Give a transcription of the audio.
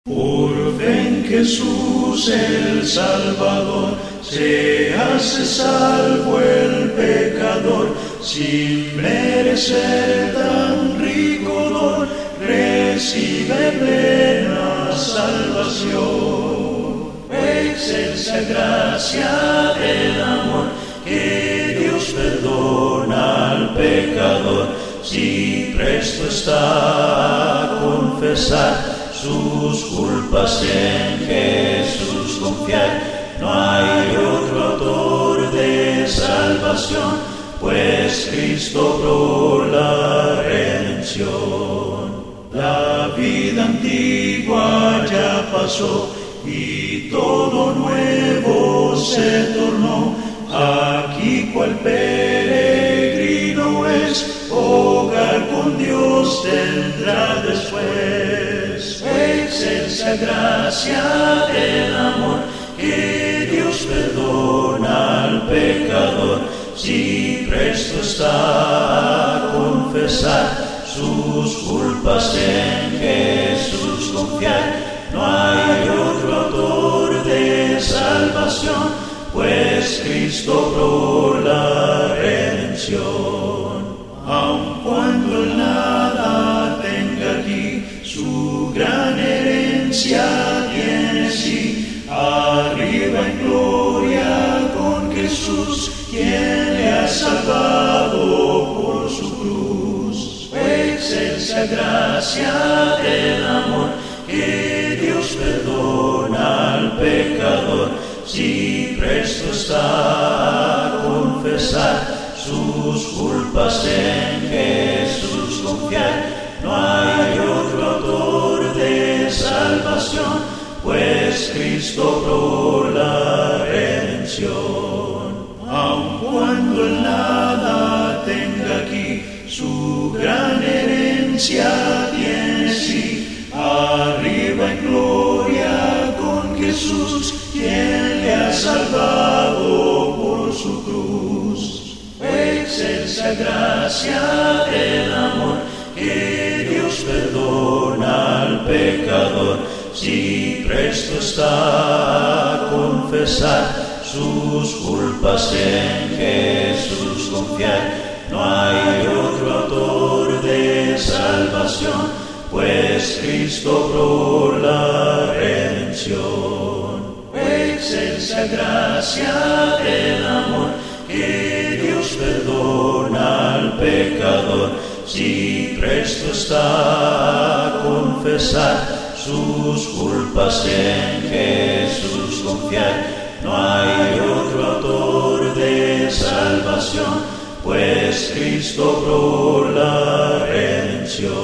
Por fe en Jesús el Salvador, se hace salvo el pecador, sin merecer tan rico don, recibe plena salvación. Excelsa gracia del amor, que Dios perdona al pecador, si presto está a confesar sus culpas, en Jesús confiar. No hay otro autor de salvación, pues Cristo obró la redención. La vida antigua ya pasó y todo nuevo se tornó. Aquí cual peregrino es, hogar con Dios tendrá después. Excelsa gracia del amor, que Dios perdona al pecador, si presto está a confesar sus culpas, en Jesús confiar. No hay otro autor de salvación, pues Cristo obró la redención. Aun cuando el nada tenga aquí, su gran herencia tiene sí, arriba en gloria con Jesús, quien le ha salvado por su cruz. Excelsa gracia del amor, que Dios perdona al pecador, si presto está a confesar sus culpas, en Jesús confiar. No hay otro autor de salvación, pues Cristo obró la redención. Aun cuando el nada tenga aquí, su gran herencia tiene sí, arriba en gloria con Jesús, quien le ha salvado por su cruz. Excelsa gracia del amor, que Dios perdona al pecador, si presto está a confesar sus culpas, en Jesús confiar. No hay otro autor de salvación, pues Cristo obró la redención. Excelsa gracia del amor, que Dios perdona al pecador, si presto está a confesar sus culpas, en Jesús confiar. No hay otro autor de salvación, pues Cristo obró la redención.